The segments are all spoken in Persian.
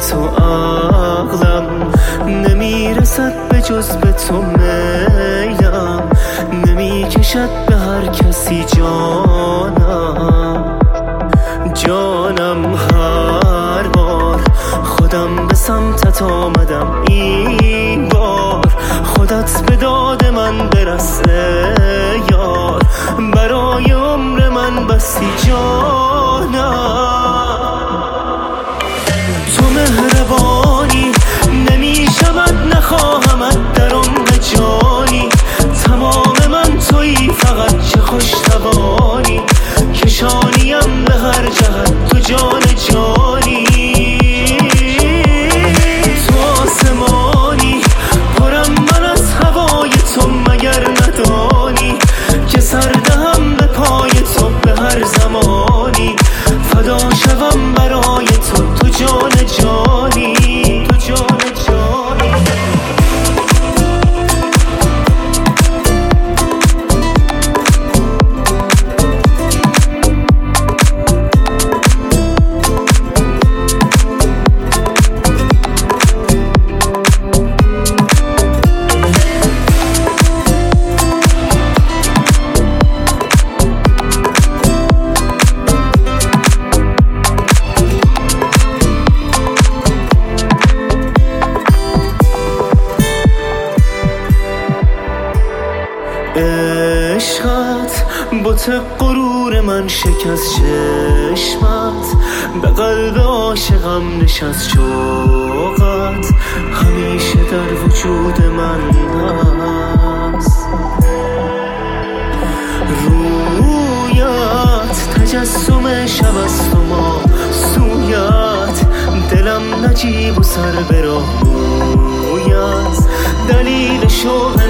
تو عقلم نمیرسد به جز به تو میلم نمیکشد به هر کسی جانم هر بار خودم به سمتت آمدم این بار خودت به داد من برسه یار برای عمر من بسی جانم تو مهربانی نمیشود نخواهمت در عمق جانی تمام من تویی فقط چه خوش توانی کشانیم به هر جهت تو جان جانی تو آسمانی پرم من از هوای تو مگر ندانی که سر دهم به پای تو به هر زمانی فدا شوم برای تو تو جان جانی تو جان جانی عشقت بت غرور من شکست چشمت به قلب عاشقم نشست شوقت همیشه در وجود من هست رویت تجسم شب است و ما سویت دلم نجیب و سر به راه رویت دلیل شوق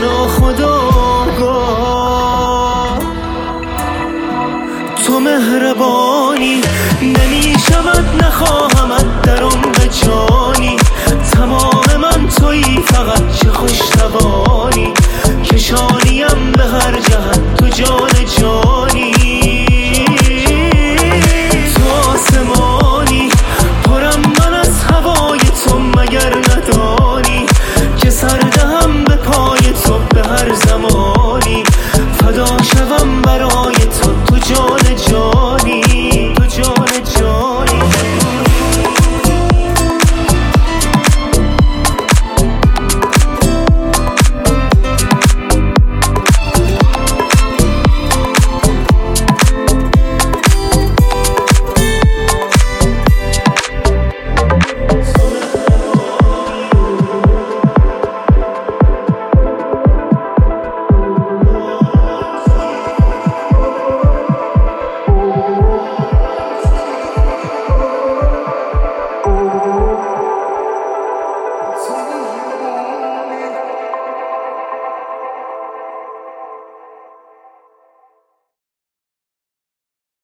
ناخودآگاه تو مهربانی نمیشود نخواهمت در عمق جانی تمام من تویی فقط چه خوش توانی کشانیم به هر جهت تو جان جانی تو آسمانی پرم من از هوای تو مگر ندانی که سر دهم به پای تو به هر زمانی فدا شوم برای تو تو جان جانی